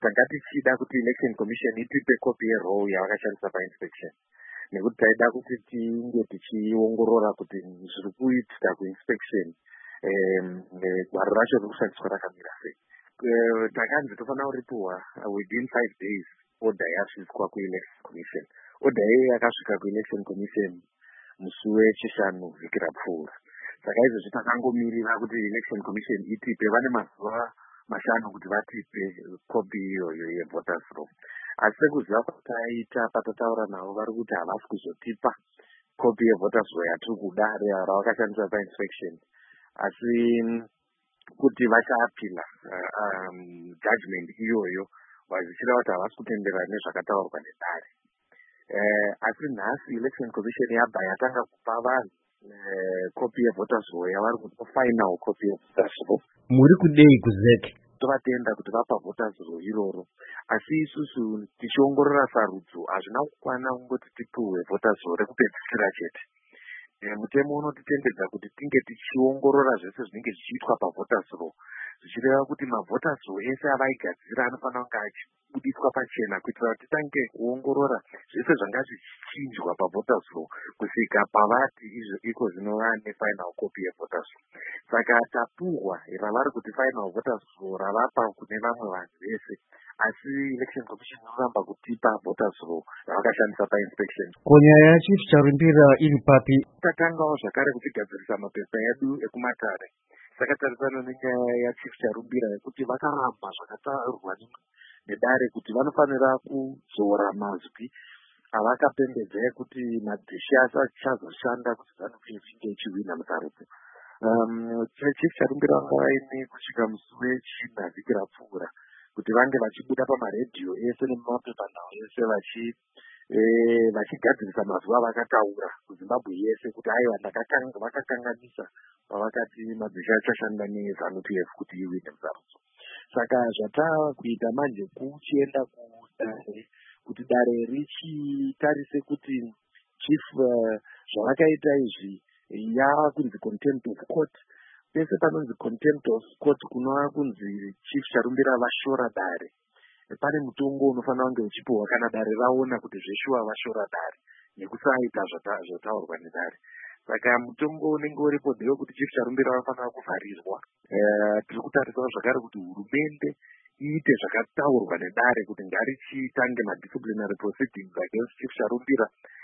tanga tichida kuti election commission itipe kopi yeroll yavakashandisa painspection, nekuti taida kuti tinge tichiongorora kuti zviri kuitika kuinspection gwaro racho riri kushandiswa rakamira sei. Takanzi tofanira kuripiwa within 5 days order yasvitswa kuelection commission. Order iyi yakasvika kuelection commission musi wechishanu vhiki rapfuura. Saka izvozvi takangomirira kuti election commission itipe, vane mazuva 5 kuti vatipe kopi iyoyo yevoters roll. Asi sekuziva kwataita patataura navo vari kuti havasi kuzotipa kopi yevoters roll yatiri kuda ravakashandisa painspection, asi kuti vachaapila judgment iyoyo vazichira kuti havasi kutenderana nezvakataurwa nedare. Asi nhasi election commission yabva yatanga kupa vanhu kopi yevoters roll yavari kupa final kopi yevoters roll. Muri kudei kuzeke tovatenda kuti vapa voters roll iroro, asi isusu tichiongorora sarudzo hazvina kukwana kungoti tipiwe voters roll rekupedzisira chete. Mutemo unotitendedza kuti tinge tichiongorora zvese zvinenge zvichiitwa pavoters roll, zvichireva kuti mavoters roll ese avaigadzira anofanira kunge achibudiswa pachena kuitira kuti titange kuongorora zvese zvanga zvichinjwa pavoters roll kusvika pavati iko zvinova nefinal copy yevoters roll. Saka tapuhwa ravari kuti final voters roll ravapa kune vamwe vanhu vese, asi election commission inoramba kutipa voters roll ravakashandisa painspection. Konyaya yaChief Charumbira iri papi? Tatangawo zvakare kuchigadzirisa mapepa edu ekumatare. Saka tarisana nenyaya yaChief Charumbira yekuti vakaramba zvakataurwa nedare kuti vanofanira kuzora mazwi avakapembedza ekuti madhishi achazoshanda kuti ZANU-PF inge ichihwina musarudzo. Chief Charumbira vanga vaine kusvika musi wechina vhiki rapfuura kuti vange vachibuda pamaredhiyo ese nemapepanhau ese vachigadzirisa mazuva avakataura kuZimbabwe yese kuti aiwa vakakanganisa pavakati mabhishi achashanda neZANU-PF kuti iwine musarudzo. Saka zvatakuita manje kuchienda kudare kuti dare richitarise kuti chief zvavakaita izvi yava kunzi contempt of court. Pese panonzi contempt of court kunova kunzi Chief Charumbira vashora dare. Pane mutongo unofanira kunge uchipiwa kana dare raona kuti zveshuwa vashora dare nekusaita zvataurwa nedare. Saka mutongo unenge uripo ndewekuti Chief Charumbira vanofanira kuvharirwa. Tiri kutarisawo zvakare kuti hurumende iite zvakataurwa nedare kuti ngarichitange madisciplinary proceedings against Chief Charumbira